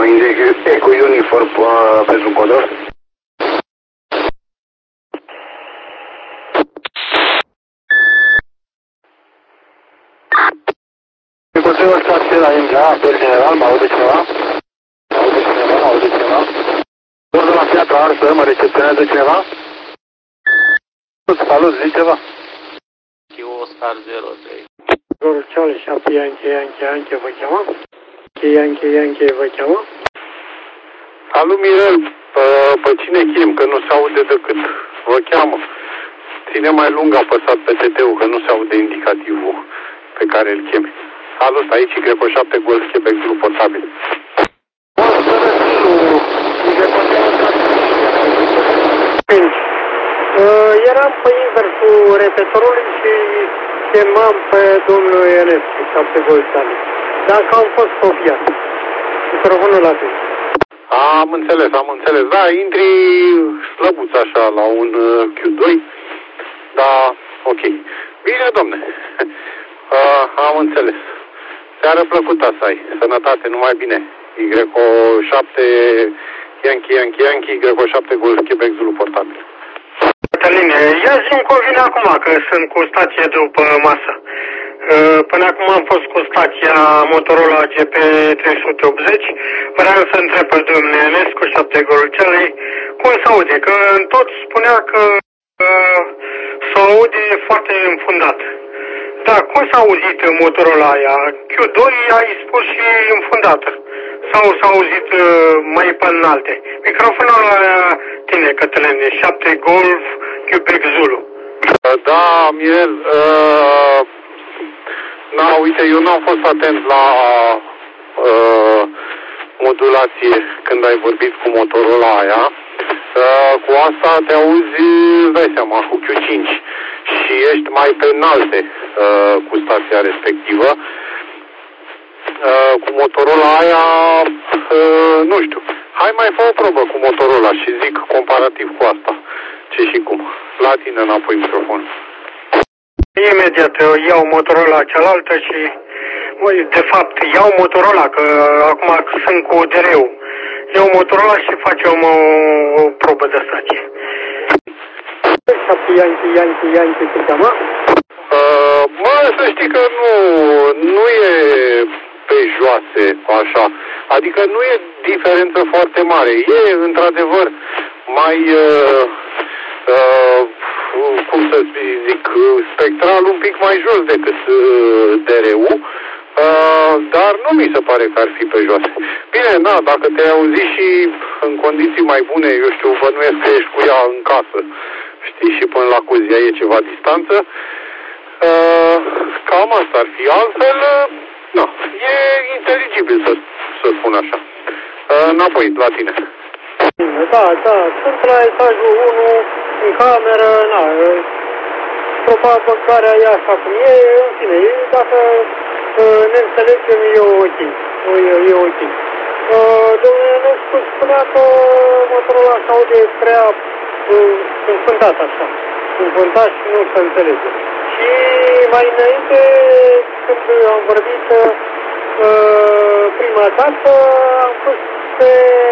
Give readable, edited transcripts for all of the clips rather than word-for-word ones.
Eco Uniform pentru control. Controlul stație la MGA, apel general, mă aude cineva? Mă aude cineva? Bordul la piatra arsă, mă recepționează cineva? Salut, zici ceva? Oscar 03. Gorceal 7 Yankee vă cheamă? Yankee vă cheamă? Salut, Mirel, pe cine chem, că nu se aude decât vă cheamă. Ține mai lung apăsat pe TT-ul, că nu se aude indicativul pe care îl chemi. Salut, aici Greco 7 Golf Quebec, grup portabil. Eram pe inversul repetorului și chemam pe domnul Ionescu, 7 Golfani. Dacă am fost copiat. Microfonul la tine. Am înțeles. Da, intri slăbuț așa la un Q2. Da, ok. Bine, domne. Am înțeles. Seară plăcută să ai. Sănătate, numai bine. Y7 Yankee, Y7 Golf Quebec, Zulu portabil. Cătăline, ia zi-mi convine acum că sunt cu stație după masă. Până acum am fost cu stația Motorola GP 380. Vreau să întreb pe domnul Ionescu, 7 Golcelei, cum se aude? Că tot spunea că se aude foarte înfundat. Da, cum s-a auzit Motorola aia? Q2 ai spus și înfundată. Sau s-a auzit mai pe înalte? Microfonul la tine, Cătăline, 7 Golf Quebec Zulu. Da, Mirel, uite, eu n-am fost atent la modulație când ai vorbit cu Motorola aia. Cu asta te auzi, îți dai seama, cu Q5 și ești mai pe înalte cu stația respectivă. Cu Motorola aia, nu știu. Hai mai fă o probă cu Motorola și zic comparativ cu asta. Ce și cum. La tine înapoi microfonul. Imediat iau Motorola cealaltă și, de fapt, iau Motorola, că acum sunt cu DR-ul. Iau Motorola și facem o probă de stație. 7 Yankee, se cheamă? Mă, să știi că nu e pe joase, așa. Adică nu e diferență foarte mare. E, într-adevăr, mai, cum să zic, spectral un pic mai jos decât DR-ul, dar nu mi se pare că ar fi pe joase. Bine, dacă te-ai auzit și în condiții mai bune, eu știu, bănuiesc că ești cu ea în casă, știi, și până la Cozia e ceva distanță, cam asta ar fi. Altfel, e inteligibil să spun așa. Înapoi la tine. Da, sunt la etajul 1, în cameră, probabil care e așa cum e, în fine, dacă ne înțelegem, e ok. Domnul Ionescu spunea că Motorola se aude prea înfântat așa, înfântat și nu se înțelege. Și mai înainte, când am vorbit prima dată, am fost pe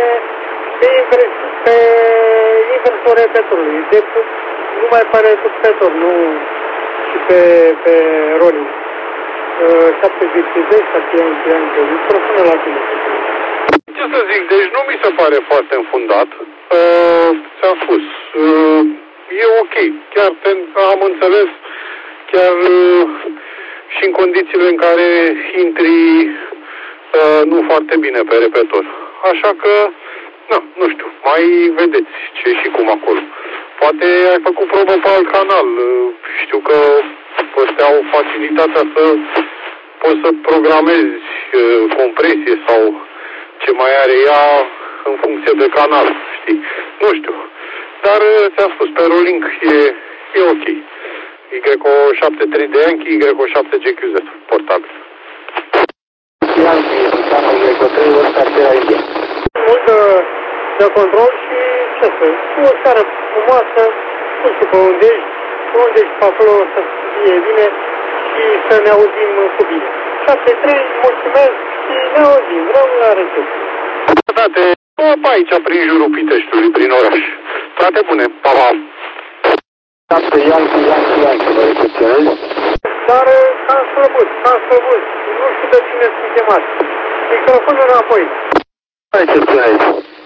inversul repetorului, nu mai pare succesor, nu și pe rolling. 72, 7 microfonul la tine. Ce să zic, deci nu mi se pare foarte înfundat. Ți-am spus, e ok. Chiar am înțeles, chiar și în condițiile în care intri nu foarte bine pe repetor. Așa că, nu știu, mai vedeți ce și cum acolo. Poate ai făcut probă pe alt canal. Știu că ăstea au facilitatea să poți să programezi compresie sau ce mai are ea în funcție de canal, știi? Nu știu. Dar ți-am spus, pe rolling e ok. Y73 de Yankee, Y7 GQZ, portabil. Yankee, Y3, Oscar de India. Mult de control și ce să, cu o seară frumoasă, nu știu pe unde ești pe acolo să fie bine și să ne auzim cu bine. 7-3, mulțumesc și ne auzim, rău la recepție. Frate, aici, prin jurul Piteștiului, prin oraș. Toate bune, pa, pa. Ianchi, vă recepționez. Dar s-a slăbut. Nu știu de cine sunt chemat. Microfonul înapoi. Recepționez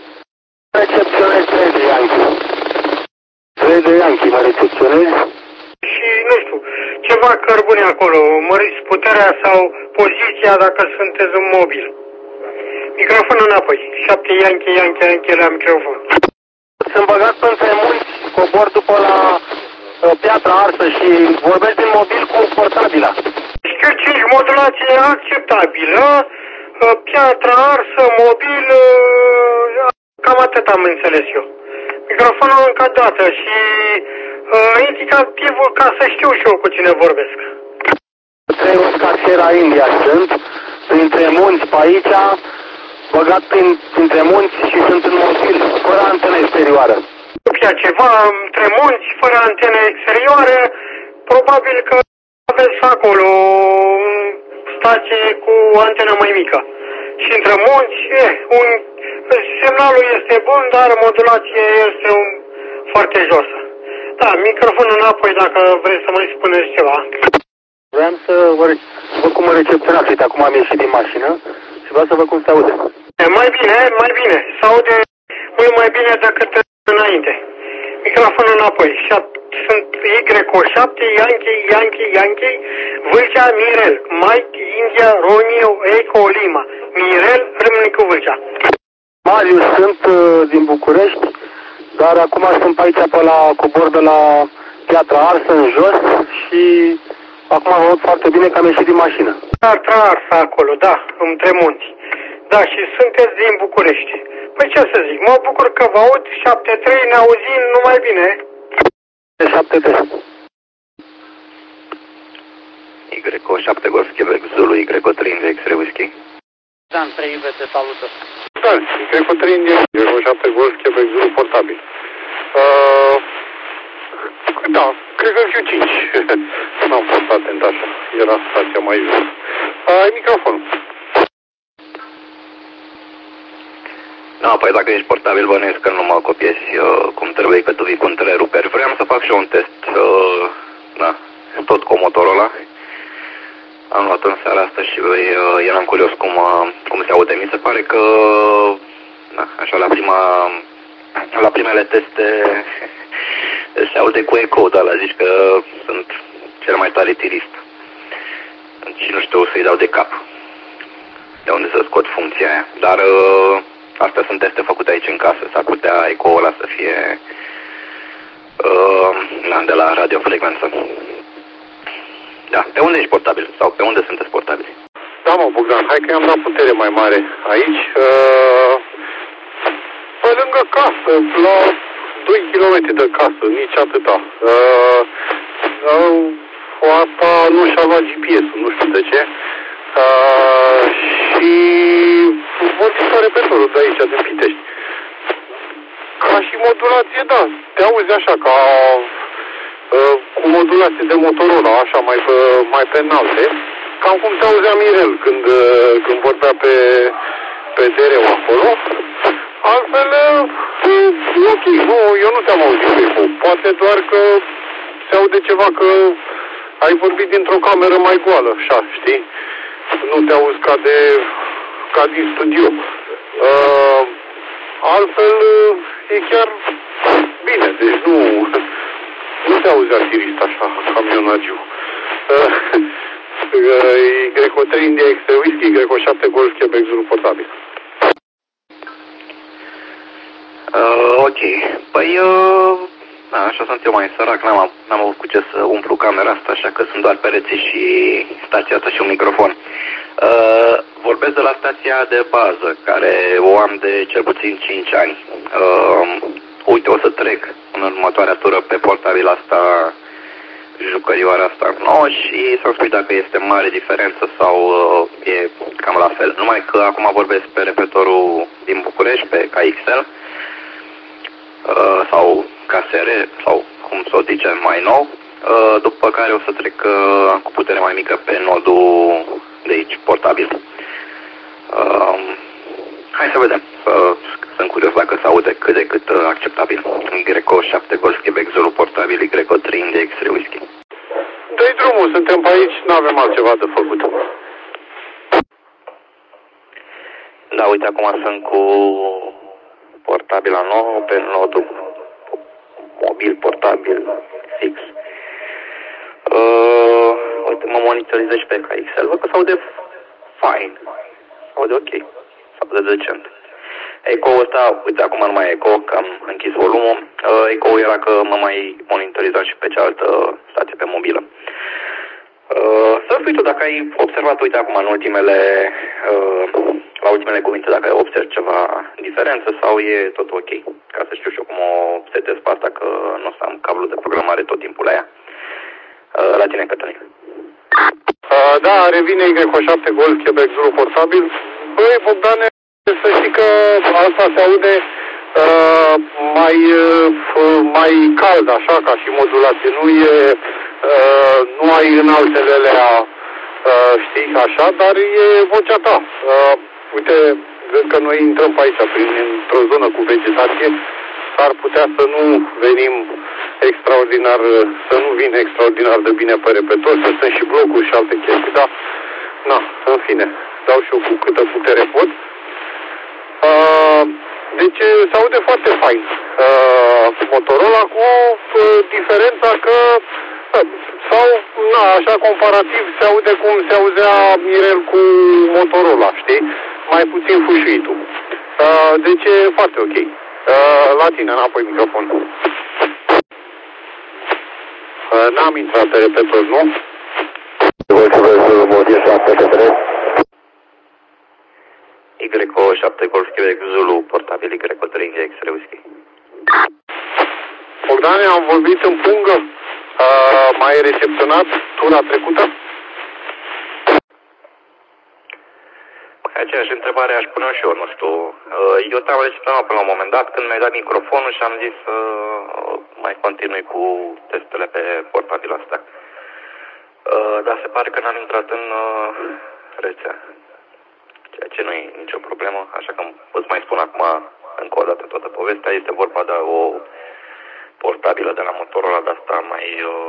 3 de Ianchi. 3 de Ianchi, mă recepționez. Și, nu știu, ceva cărbune acolo. Măriți puterea sau poziția dacă sunteți în mobil. Microfonul înapoi. 7 Ianchi la microfon. Sunt băgat între munți, cobor după la piatra arsă și vorbesc din mobil cu portabila. Știu 5, modulație acceptabilă, piatra arsă, mobil, cam atât am înțeles eu. Microfonul încă dată și indicativul ca să știu și eu cu cine vorbesc. 3 Oscar Sierra India sunt, printre munți pe aici, băgat printre munți și sunt în mobil, fără antenă exterioară. Ceva între munți, fără antenă exterioară, probabil că aveți acolo o stație cu antenă mai mică. Și între munți, semnalul este bun, dar modulația este foarte josă. Da, microfonul înapoi dacă vreți să mai spuneți ceva. Vreau să văd cum mă recepționați, uite, acum am ieșit din mașină și vreau să văd cum se aude. Mai bine, se aude mult mai bine decât înainte. Microfonul înapoi. Sunt Y-7, Yankee, Vâlcea, Mirel, Mike, India, Romeo, Eco, Lima, Mirel, Râmnicu, Vâlcea. Marius, sunt din București, dar acum sunt pe aici, pe la cobor de la piatra arsă, în jos și acum vă aud foarte bine că am ieșit din mașină. Piatra arsă acolo, da, între munți. Da, și sunteți din București. Păi ce să zic, mă bucur că vă aud, 7-3, ne auzim numai bine. 7-3. Y7 Golf Quebec Zulu, Y3 India X-Ray Whiskey. Dan, 3 iube, te salută. Da, Y3 India, Y7 Golf Quebec Zulu portabil. Da, cred că Q5. N-am fost atent așa, era stația mai jos. Ai microfonul. Da, păi dacă ești portabil, bănuiesc că nu mă copiezi cum trebuie pe tuvi cu întreruperi. Vreau să fac și eu un test, tot cu Motorola. Am luat în seara asta și eram curios cum se aude. Mi se pare că, așa, la primele teste se aude cu eco, dar zici că sunt cel mai tare tirist. Și nu știu să-i dau de cap de unde să scot funcția aia. Dar astea sunt teste făcute aici în casă. S-ar putea eco-ul ăla să fie de la radiofrecvență. Da, pe unde ești portabil? Sau pe unde sunteți portabili? Da, mă, Bogdan, hai că i-am dat putere mai mare aici. Pe lângă casă, la 2 km de casă, nici atâta. Asta nu și-a luat GPS-ul, nu știu de ce. Și vorbim pe repetorul de aici, din Pitești. Ca și modulație, da, te auzi așa, ca cu modulație de Motorola, așa, mai pe înalte. Cam cum te auzea Mirel când vorbea pe DR-ul acolo. Altfel, e ok, nu, eu nu te-am auzit cu eco. Poate doar că se aude ceva că ai vorbit dintr-o cameră mai goală, așa, știi? Nu te auzi ca din studio. Altfel, e chiar bine, deci nu te auzea tirist așa, camionagiu. Y3 India X-Ray Whiskey, Y7 Golf Quebec Zulu portabil. Ok. Păi, așa sunt eu mai sărac, n-am avut cu ce să umplu camera asta, așa că sunt doar pereții și stația asta și un microfon. Vorbesc de la stația de bază, care o am de cel puțin 5 ani. Uite, o să trec în următoarea tură pe portabil asta, jucărioara asta nouă și să-mi spui dacă este mare diferență sau e cam la fel. Numai că acum vorbesc pe repetorul din București, pe KXL, sau KSR, sau cum să o zicem mai nou, după care o să trec cu putere mai mică pe nodul de aici, portabil. Hai să vedem. curios dacă se aude cât de cât acceptabil. Greco 7 Golf Quebec Zulu portabil, Greco 3 India X-ray Whisky. Dă-i drumul, suntem pe aici, n-avem altceva de făcut. Da, uite, acum sunt cu portabila nouă pe nodul mobil, portabil, fix. Uite, mă monitorizez și pe KXL, văd că se aude fine, se aude ok, se aude decent. Eco-ul ăsta, uite, acum nu mai e eco, că am închis volumul. Eco-ul era că mă mai monitorizam și pe cealaltă stație pe mobilă. Să spui tu dacă ai observat, uite, acum în la ultimele cuvinte, dacă ai observat ceva diferență sau e tot ok, ca să știu și eu cum o setez pe asta, că nu o să am cablu de programare tot timpul la ea. La tine, Cătălin. Da, revine Y7 Golf Quebec Zulu portabil. Băi, Bogdane, să știi că asta se aude mai cald, așa, ca și modulație. Nu ai înaltele alea, știi, așa, dar e vocea ta. Uite, vezi că noi intrăm pe aici, într-o zonă cu vegetație, s-ar putea să nu venim extraordinar, să nu vină extraordinar de bine pe repetător, să sunt și blocuri și alte chestii, dar, na, în fine, dau și eu cu câtă putere pot. Deci se aude foarte fain Motorola, cu diferența că sau, na, așa comparativ se aude cum se auzea Mirel cu Motorola, știi? Mai puțin fâșuitul. Deci e foarte ok. La tine, înapoi microfon. N-am intrat pe repetor, nu? Y7 Golf Quebec Zulu portabil, Y3 India X-ray Whisky. Bogdane, am vorbit în pungă. M-ai recepționat tura trecută? Aceeași întrebare aș pune și eu, nu știu. Eu te-am recepționat până la un moment dat când mi-ai dat microfonul și am zis să mai continui cu testele pe portabil astea. Dar se pare că n-am intrat în rețea. Ceea ce nu e nicio problemă, așa că îți mai spun acum încă o dată toată povestea. Este vorba de o portabilă de la Motorola, de asta mai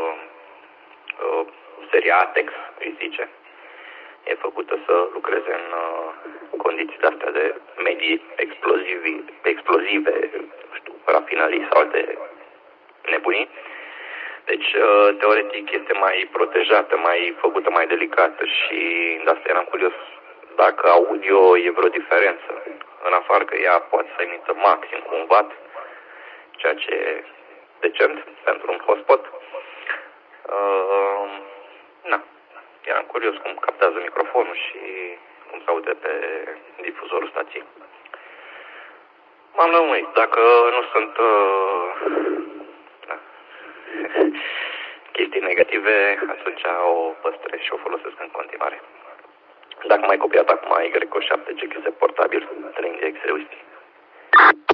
seria Atex, îi zice. E făcută să lucreze în condiții de-astea de medii explozive, nu știu, rafinării sau alte nebunii. Deci, teoretic, este mai protejată, mai făcută mai delicată și de asta eram curios dacă audio e vreo diferență. În afară că ea poate să emită maxim cu un watt, ceea ce e decent pentru un hotspot. Na, eram curios cum captează microfonul și cum se aude pe difuzorul stației. M-am lămurit. Dacă nu sunt chestii negative, atunci o păstrez și o folosesc în continuare. Dacă m-ai copiat acum Y7 GX portabil, 3 X-ray Whisky.